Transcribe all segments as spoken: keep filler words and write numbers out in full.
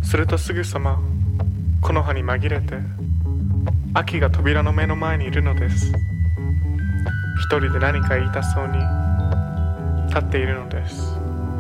するとすぐさま木の葉に紛れて秋が扉の目の前にいるのです。一人で何か言いたそうに立っているのです。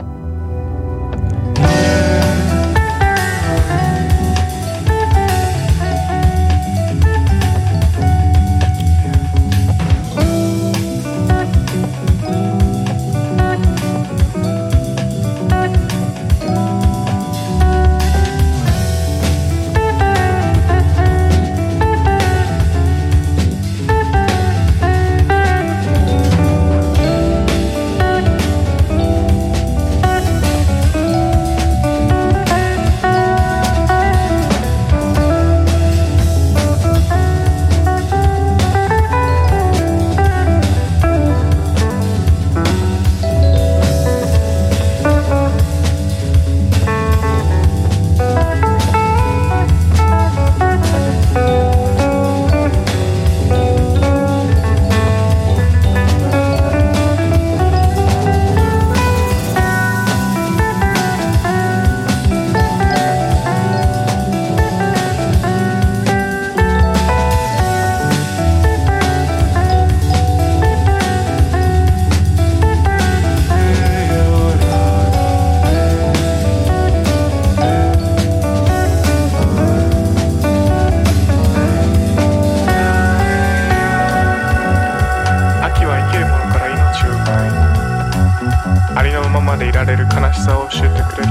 ありのままでいられる悲しさを教えてくれる。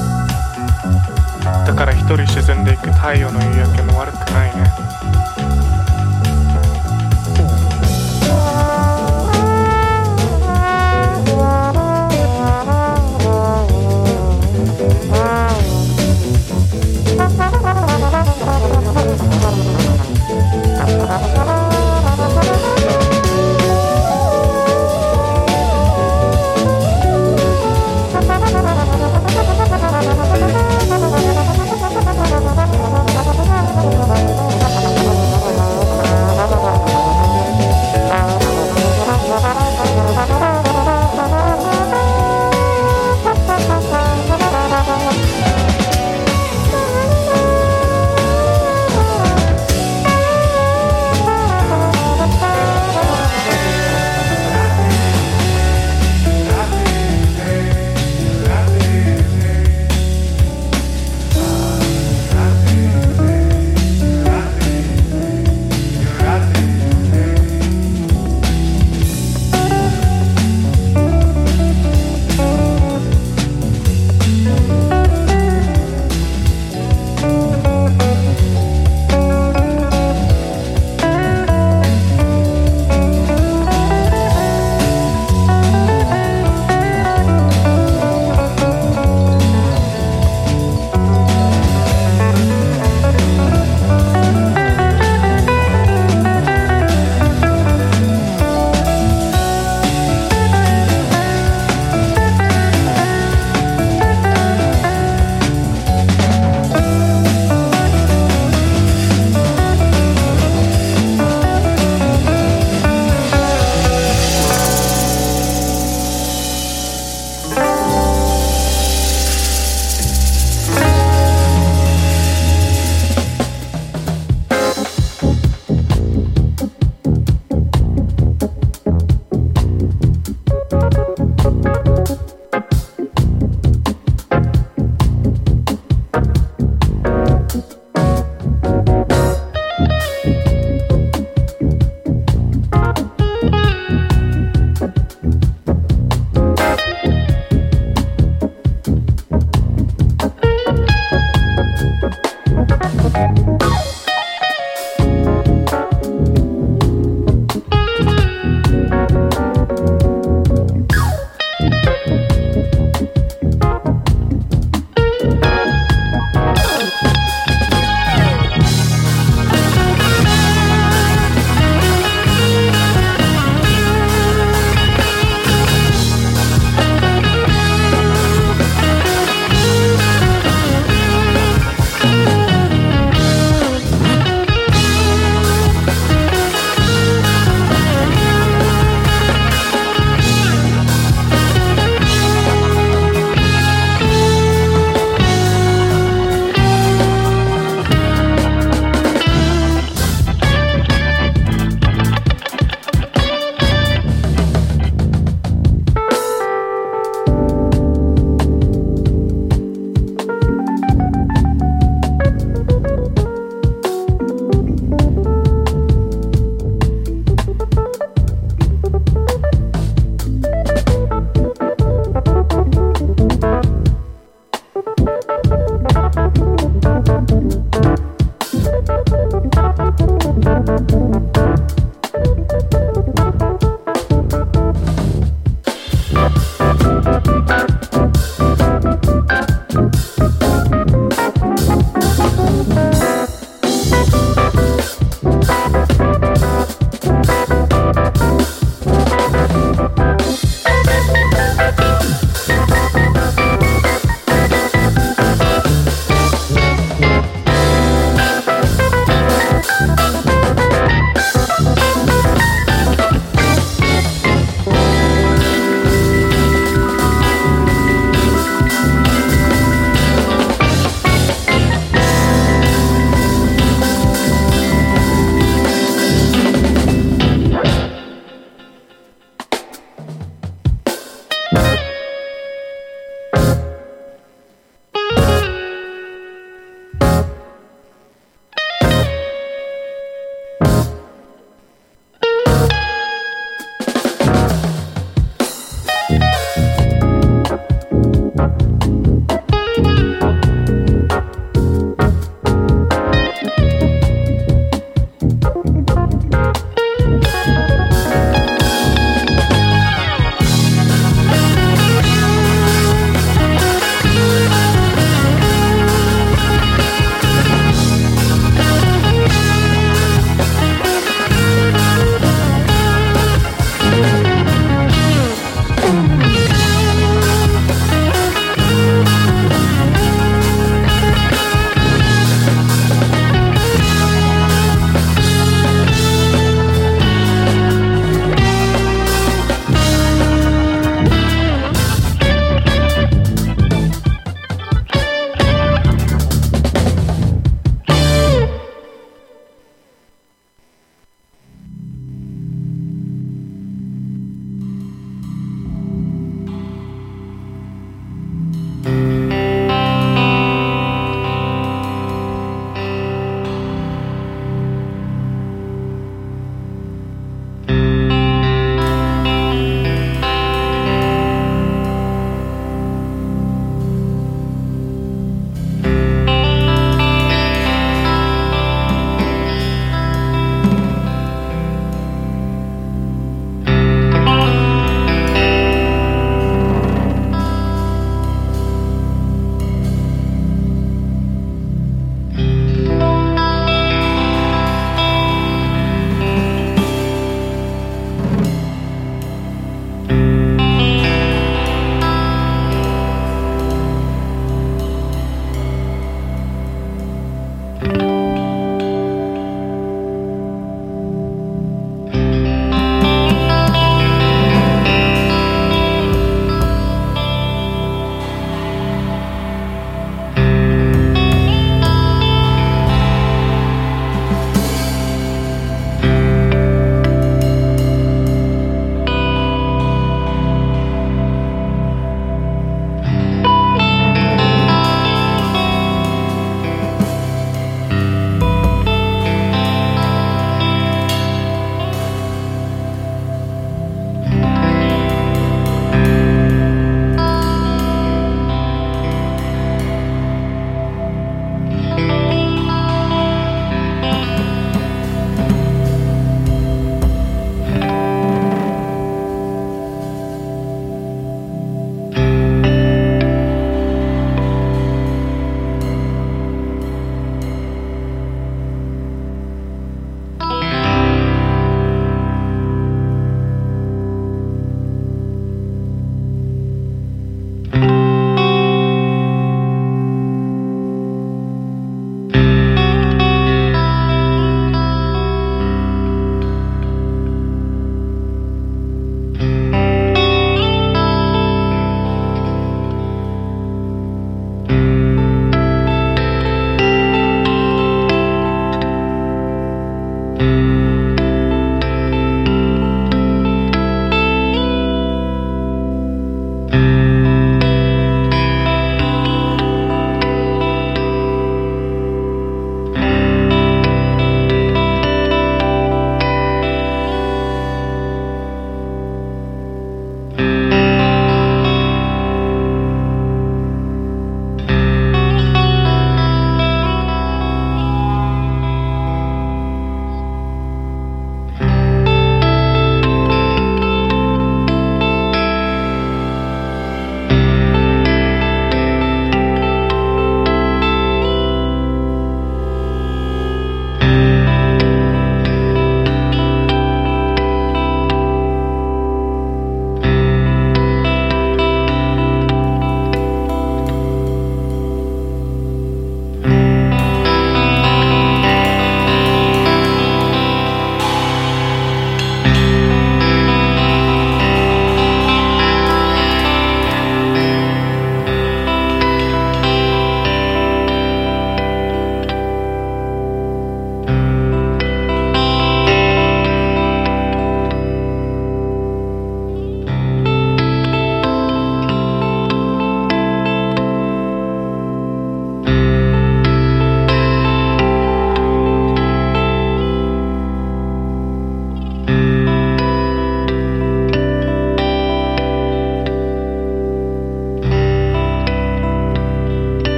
だから一人沈んでいく太陽の夕焼けも悪くないね。 Thank you.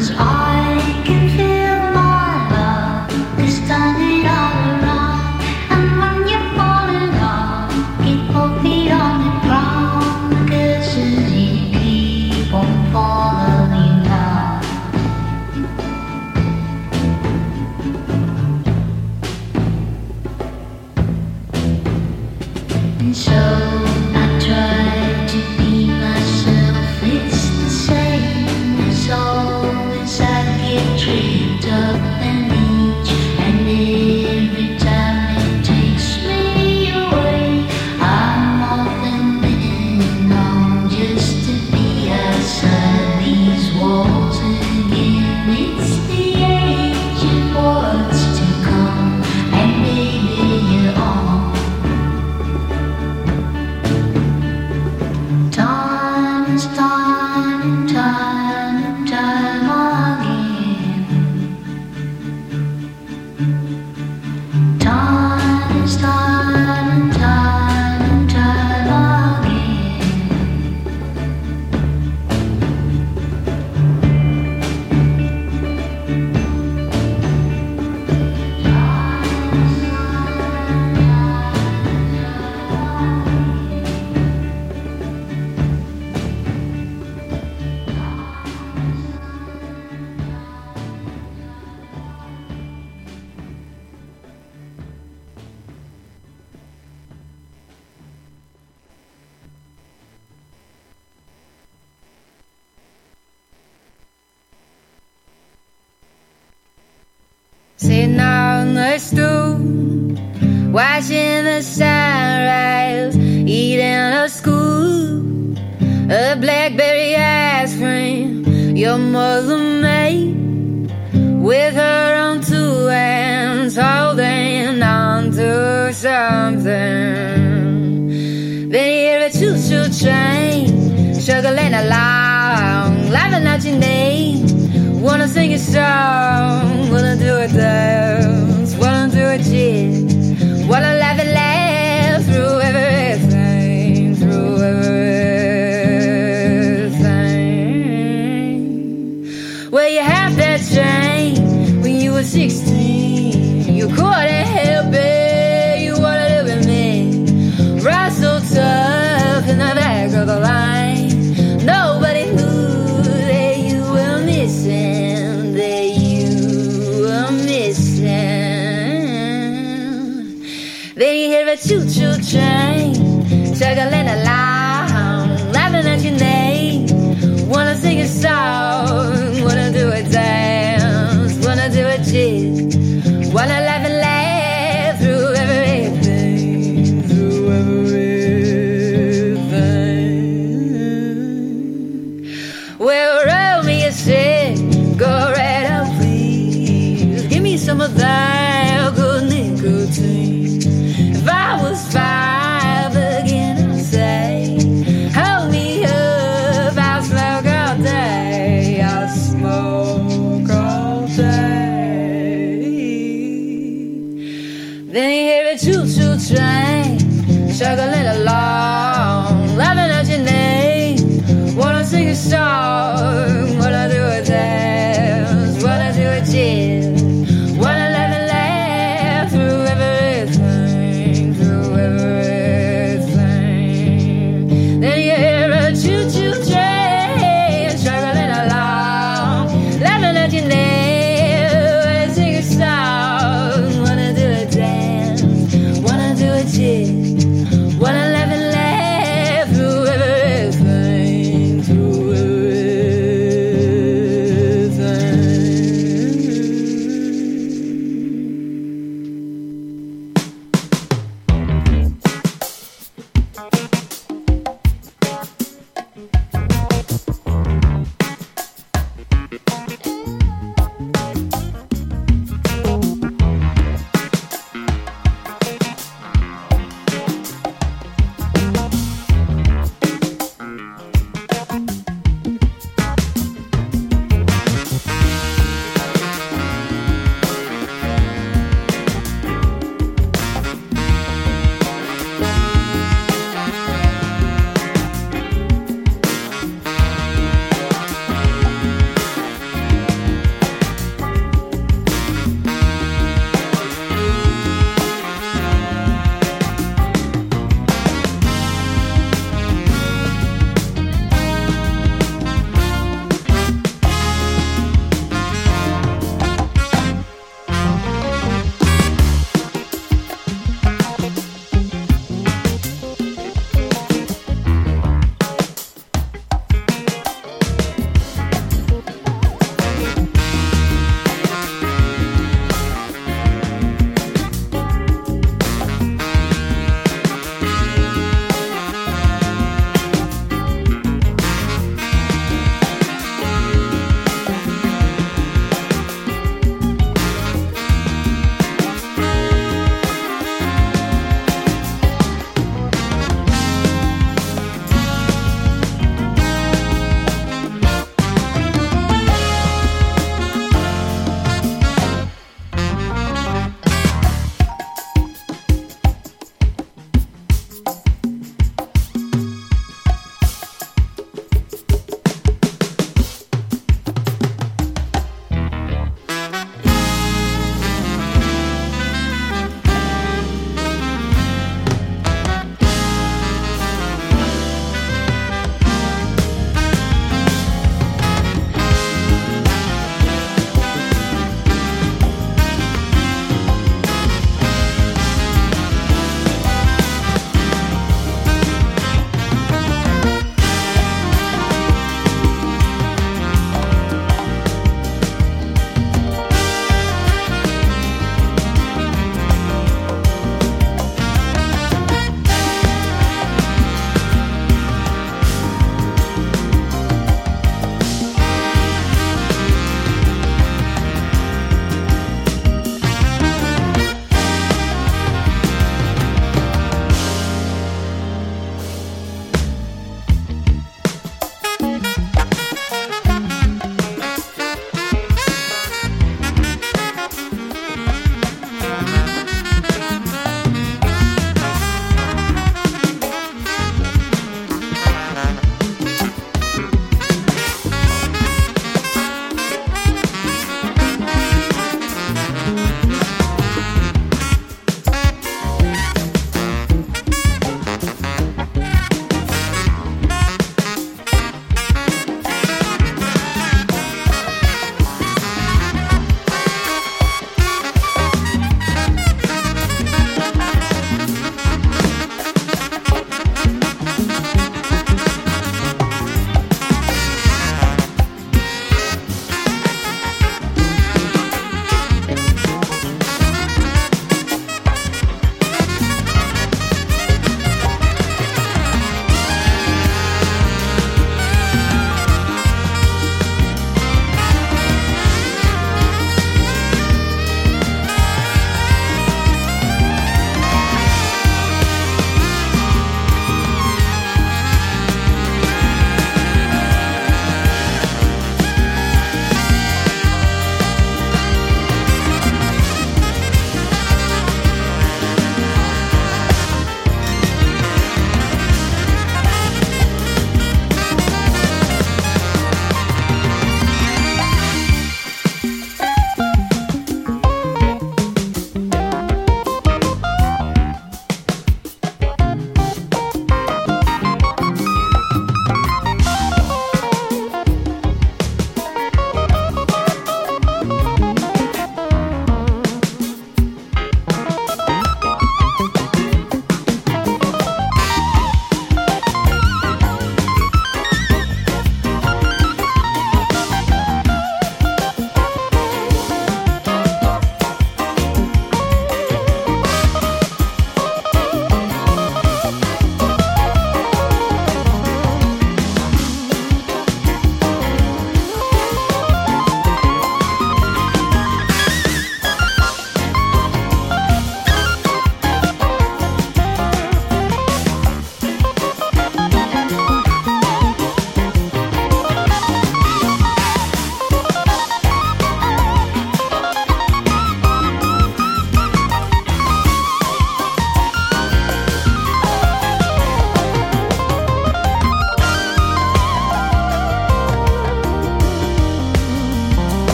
Sitting on the stool, watching the sunrise, eating a scoop of blackberry ice cream your mother made, with her own two hands holding on to something. Then you hear a choo-choo train struggling along, laughing out your name. Wanna sing a song, wanna do a dance, wanna do a jig, wanna laugh and laugh through everything, through everything. Well, you had that train when you were sixteen, you couldn't help it, you wanna live with me, ride so tough in the back of the line. Nobody knew that you were missing, that you were missing. Then you hear a choo-choo train chugging along, laughing at your name. Wanna sing a song, wanna do a dance, wanna do a jig, wanna laugh and laugh through everything, through everything. Well, roll me a cig, go right up, please. Give me some of that good nicotine. If I was five again, I'd say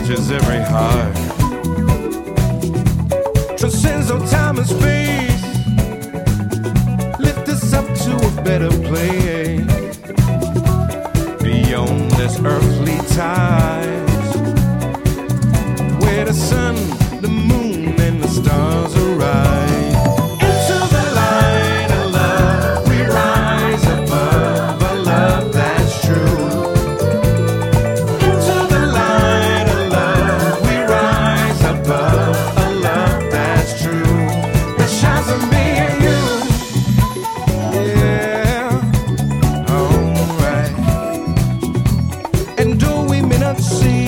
touches every heart, transcends all time and space, lift us up to a better place, beyond this earthly ties, where the sun, the moon, and the stars arise. Into the light of love, we rise above a love that's true. Into the light of love, we rise above a love that's true. That shines on me and you. Yeah, alright. And though we may not see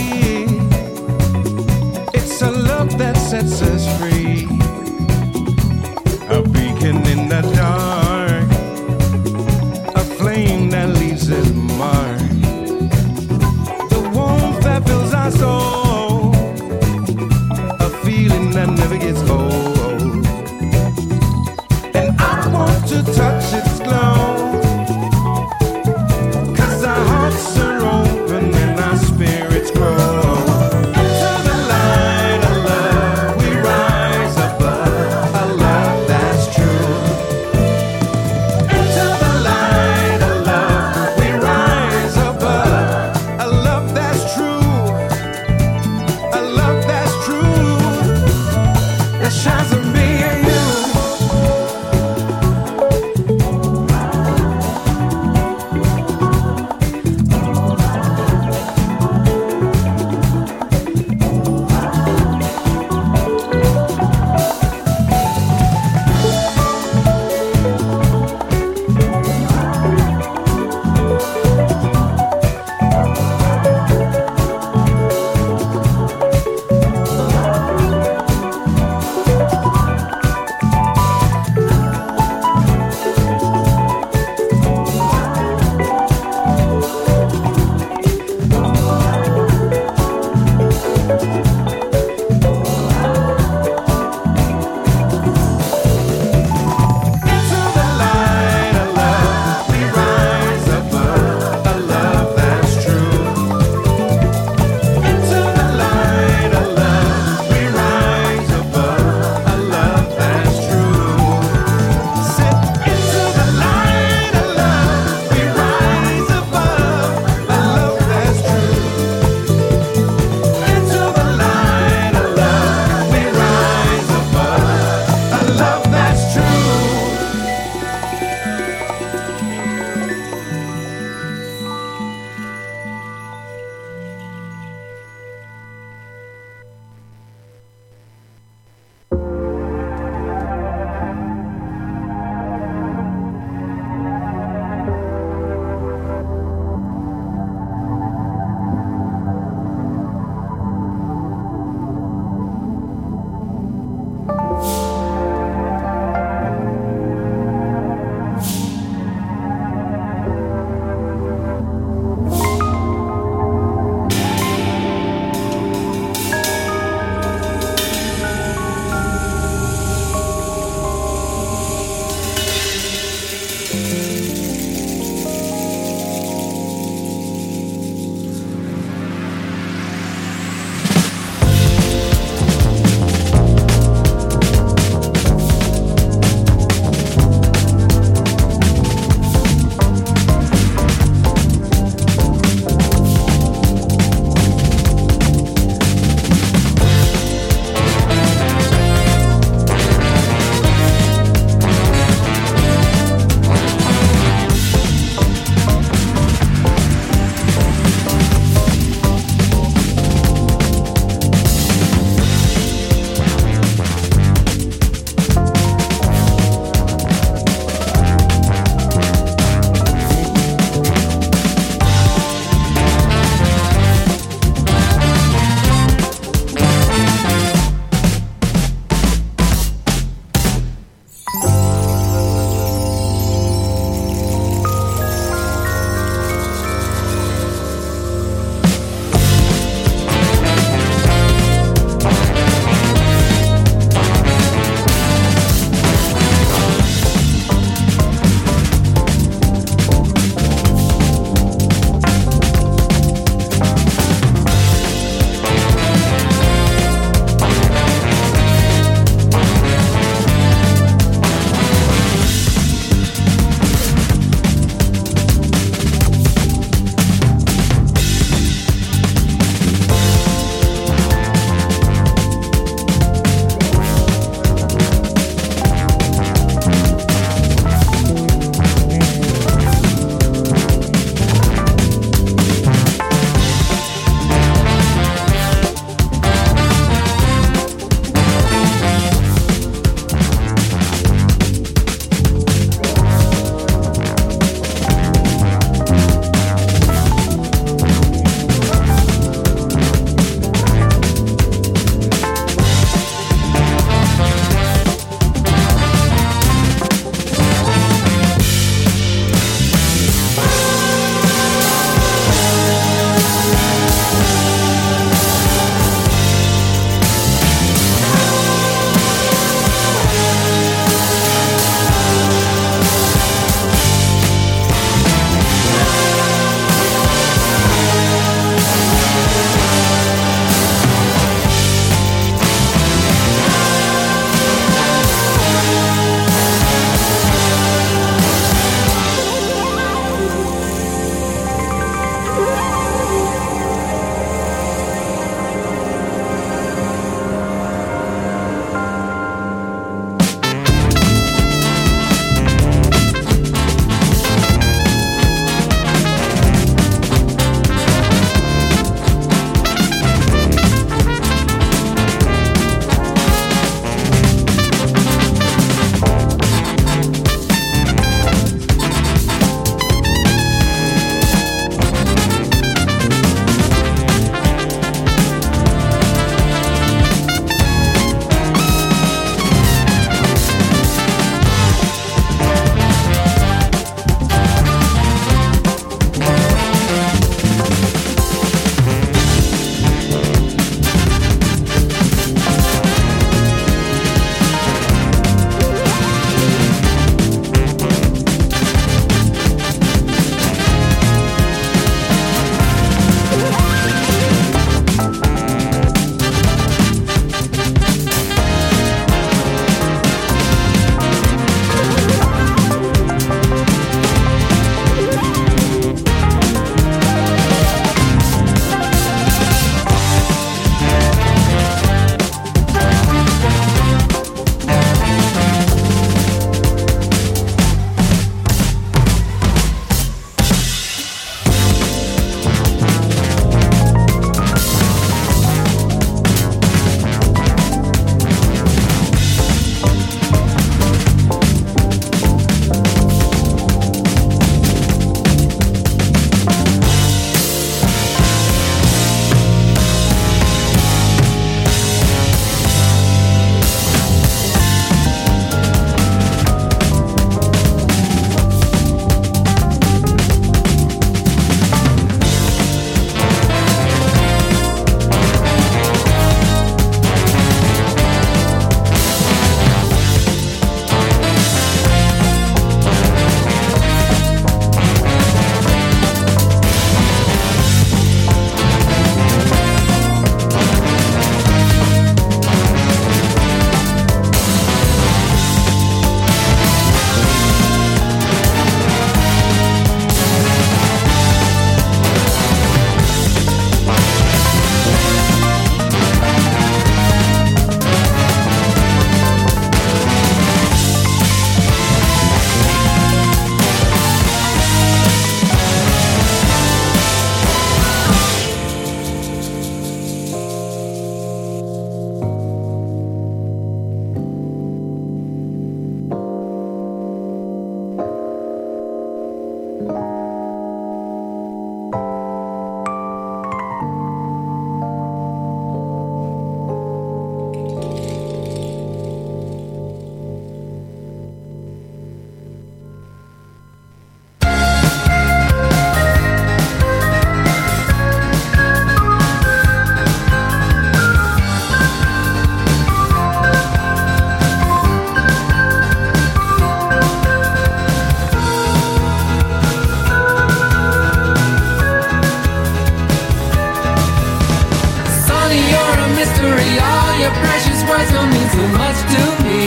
mystery. All your precious words don't mean so much to me.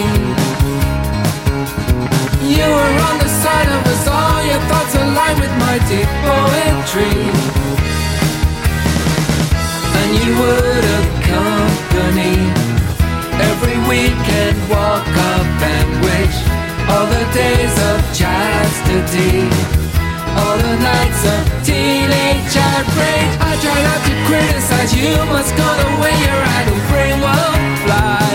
You were on the side of us, all your thoughts align with my deep poetry. And you would accompany every weekend walk up and wish all the days of chastity, all the nights of teenage outrage. I try not to criticize, you must go the way your idle brain will fly.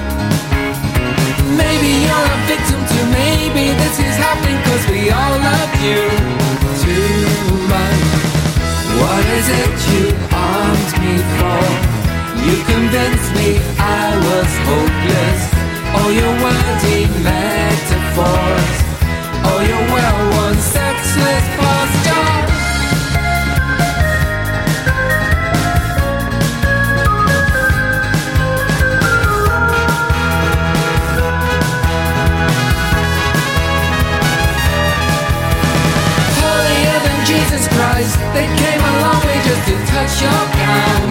Maybe you're a victim too, maybe this is happening cause we all love you too much. What is it you armed me for? You convinced me I was hopeless. All your wordy metaphors, all your well-worn sexless postures. Holier than Jesus Christ, they came a long way just to touch your gown.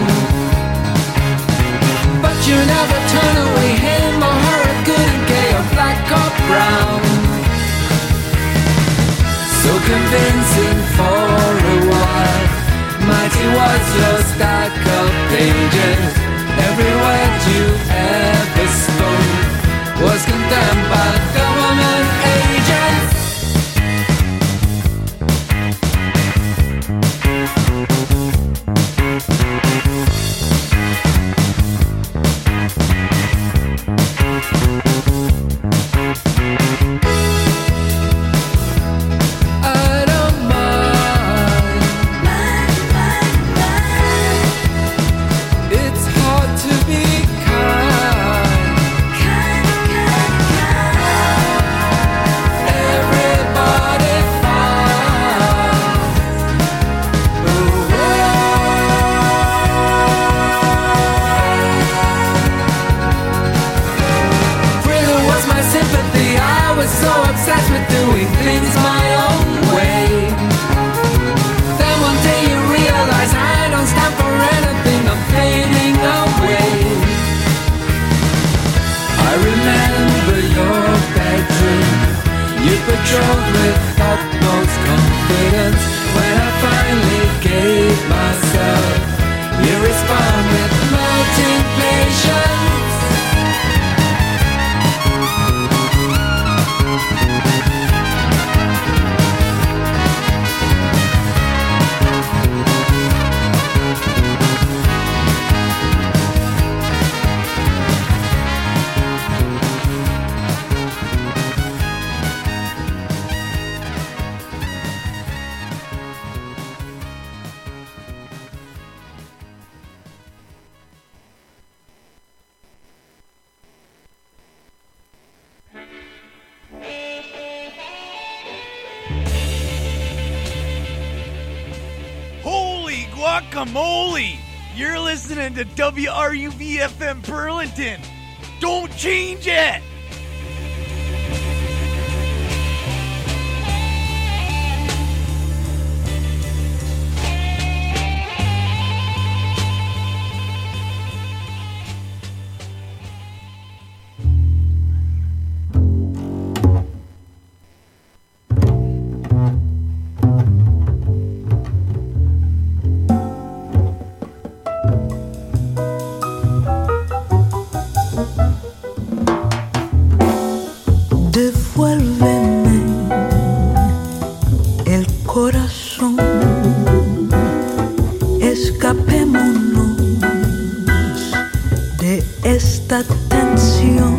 But you never turn away him or her, good and gay or black or brown. So convincing for a while, mighty was your stack of pages. Every word you ever spoke was condemned by government agents. Patrolled with utmost confidence. When I finally gave myself, you respond with melting patience. Guacamole! You're listening to W R U V F M Burlington. Don't change it! Escapémonos de esta tensión.